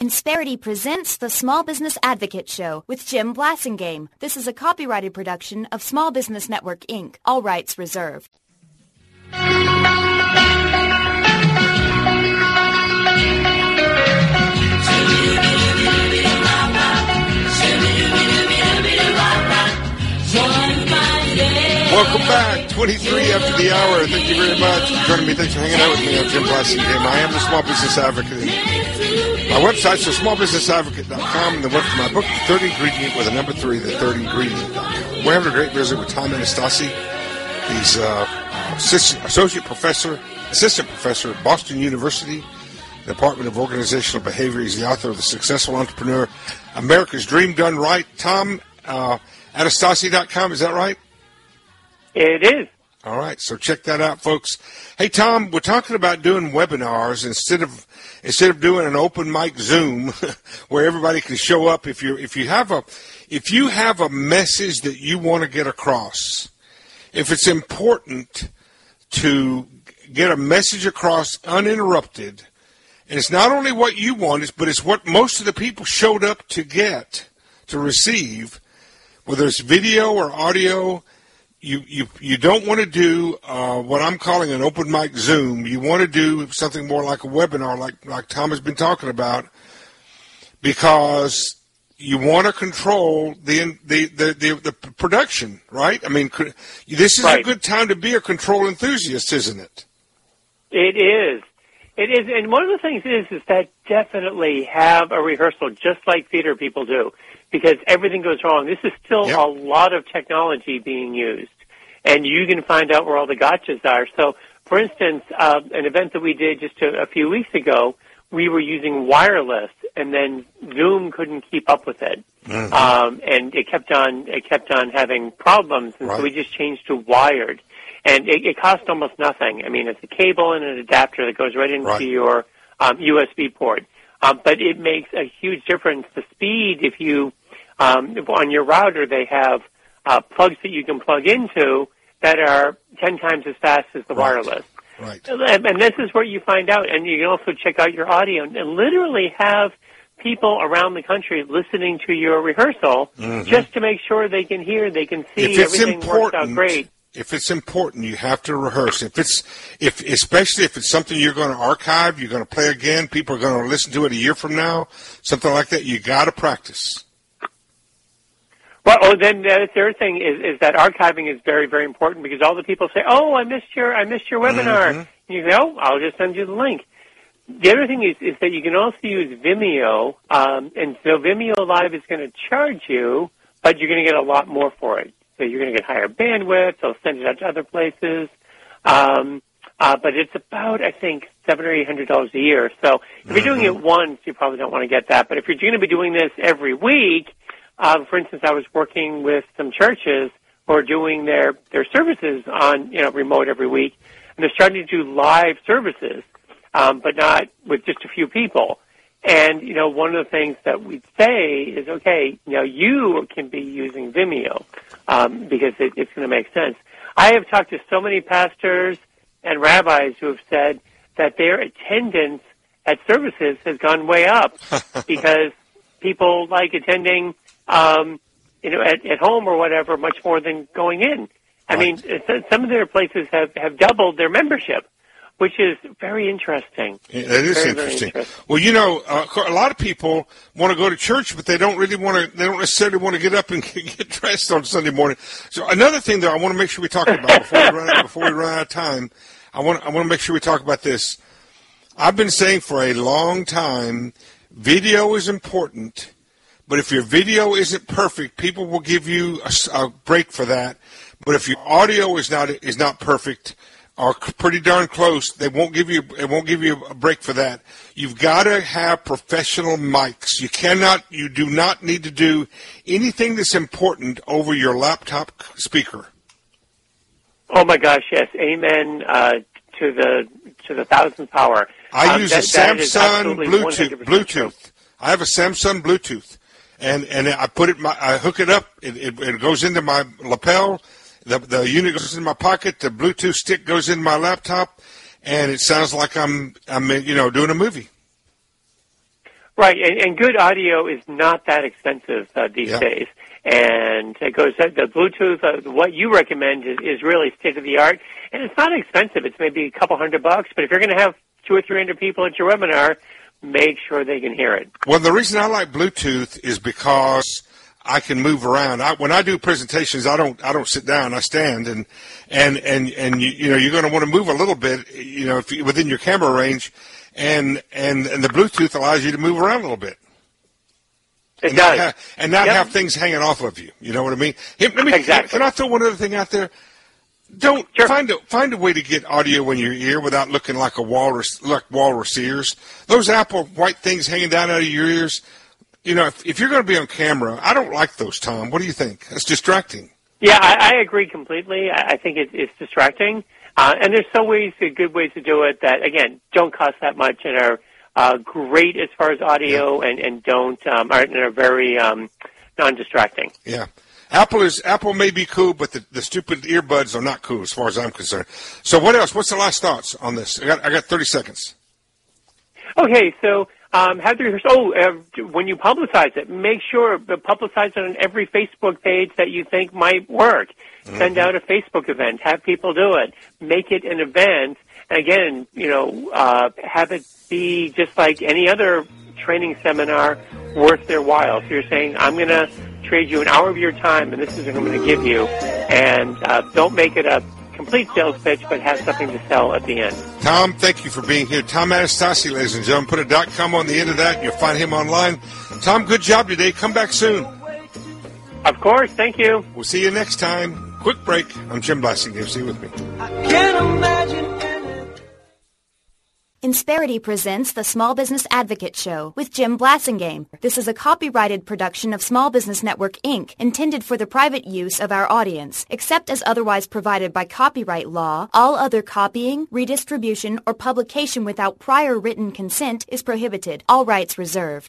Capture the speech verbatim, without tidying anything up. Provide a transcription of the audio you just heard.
Insperity presents the Small Business Advocate Show with Jim Blasingame. This is a copyrighted production of Small Business Network, Incorporated. All rights reserved. Welcome back. twenty-three after the hour. Thank you very much for joining me. Thanks for hanging out with me. I'm Jim Blasingame. I am the Small Business Advocate. My website's the small business advocate dot com, and the web for my book, The Third Ingredient, with a number three, the third ingredient. We're having a great visit with Tom Anastasi. He's uh, assistant, associate professor, assistant professor at Boston University, Department of Organizational Behavior. He's the author of The Successful Entrepreneur, America's Dream Done Right. Tom, uh, Anastasi dot com, is that right? It is. All right, so check that out, folks. Hey, Tom, we're talking about doing webinars instead of instead of doing an open mic Zoom where everybody can show up. If you if you have a if you have a message that you want to get across, if it's important to get a message across uninterrupted, and it's not only what you want, but it's what most of the people showed up to get, to receive, whether it's video or audio. You, you you don't want to do uh, what I'm calling an open mic Zoom. You want to do something more like a webinar, like like Tom has been talking about, because you want to control the the the, the, the production, right? I mean, this is right. A good time to be a control enthusiast, isn't it? It is. It is, and one of the things is is that definitely have a rehearsal, just like theater people do, because everything goes wrong. This is still yep. a lot of technology being used, and you can find out where all the gotchas are. So, for instance, uh, an event that we did just a, a few weeks ago, we were using wireless, and then Zoom couldn't keep up with it, mm-hmm. um, and it kept on it kept on having problems, and right. so we just changed to wired. And it, it costs almost nothing. I mean, it's a cable and an adapter that goes right into right. your um, U S B port. Um, but it makes a huge difference. The speed, if you, um, if on your router, they have uh, plugs that you can plug into that are ten times as fast as the right. wireless. Right. And, and this is where you find out. And you can also check out your audio and, and literally have people around the country listening to your rehearsal mm-hmm. just to make sure they can hear, they can see, everything works out great. If it's important, you have to rehearse. If it's, if especially if it's something you're going to archive, you're going to play again, people are going to listen to it a year from now, something like that, you got to practice. Well, oh, then the third thing is, is that archiving is very, very important because all the people say, "Oh, I missed your, I missed your webinar." Mm-hmm. And you say, "Oh, I'll just send you the link." The other thing is, is that you can also use Vimeo, um, and so Vimeo Live is going to charge you, but you're going to get a lot more for it. So you're going to get higher bandwidth. They'll send it out to other places. Um, uh, but it's about, I think, seven or eight hundred dollars a year. So if you're doing it once, you probably don't want to get that. But if you're going to be doing this every week, uh, for instance, I was working with some churches who are doing their, their services on, you know, remote every week, and they're starting to do live services, um, but not with just a few people. And, you know, one of the things that we'd say is, okay, you know, you can be using Vimeo um, because it, it's going to make sense. I have talked to so many pastors and rabbis who have said that their attendance at services has gone way up because people like attending, um, you know, at, at home or whatever much more than going in. I right. mean, some of their places have, have doubled their membership, which is very interesting. It is very, interesting. very interesting. Well, you know, uh, a lot of people want to go to church, but they don't really want to. They don't necessarily want to get up and get dressed on Sunday morning. So another thing that I want to make sure we talk about before we run out, before we run out of time, I want I want to make sure we talk about this. I've been saying for a long time, video is important, but if your video isn't perfect, people will give you a, a break for that. But if your audio is not is not perfect, are pretty darn close, they won't give you it won't give you a break for that. You've got to have professional mics. You cannot you do not need to do anything that's important over your laptop speaker. Oh my gosh, yes. Amen uh, to the to the thousandth power. I um, use that, a Samsung Bluetooth Bluetooth. True. I have a Samsung Bluetooth. And and I put it my I hook it up, it, it, it goes into my lapel. The, the unit goes in my pocket. The Bluetooth stick goes in my laptop, and it sounds like I'm, I'm, you know, doing a movie. Right, and, and good audio is not that expensive uh, these yeah. days. And it goes, the Bluetooth, uh, what you recommend is, is really state-of-the-art. And it's not expensive. It's maybe a couple hundred bucks. But if you're going to have two or three hundred people at your webinar, make sure they can hear it. Well, the reason I like Bluetooth is because I can move around. I, when I do presentations, I don't I don't sit down. I stand, and and and and you, you know you're going to want to move a little bit, you know, if you, within your camera range, and and and the Bluetooth allows you to move around a little bit. It and does, not have, and not yep. have things hanging off of you. You know what I mean? Hey, let me, exactly. Can I throw one other thing out there? Don't sure. find a find a way to get audio in your ear without looking like a walrus, like walrus ears. Those Apple white things hanging down out of your ears. You know, if, if you're going to be on camera, I don't like those, Tom. What do you think? That's distracting. Yeah, I, I agree completely. I, I think it, it's distracting, uh, and there's so ways, good ways to do it that again don't cost that much and are uh, great as far as audio, yeah. and and don't um, are, and are very um, non-distracting. Yeah. Apple is Apple may be cool, but the, the stupid earbuds are not cool as far as I'm concerned. So what else? What's the last thoughts on this? I got I got thirty seconds. Okay, so um, have the oh uh, when you publicize it, make sure to publicize it on every Facebook page that you think might work. Mm-hmm. Send out a Facebook event, have people do it, make it an event. And again, you know, uh, have it be just like any other training seminar, worth their while. So you're saying, I'm going to trade you an hour of your time, and this is what I'm going to give you. And uh, don't make it a complete sales pitch, but have something to sell at the end. Tom, thank you for being here. Tom Anastasi, ladies and gentlemen. Put a dot com on the end of that, and you'll find him online. Tom, good job today. Come back soon. Of course. Thank you. We'll see you next time. Quick break. I'm Jim Blasingame. See you with me. I can't imagine. Insperity presents the Small Business Advocate Show with Jim Blasingame. This is a copyrighted production of Small Business Network, Incorporated, intended for the private use of our audience. Except as otherwise provided by copyright law, all other copying, redistribution, or publication without prior written consent is prohibited. All rights reserved.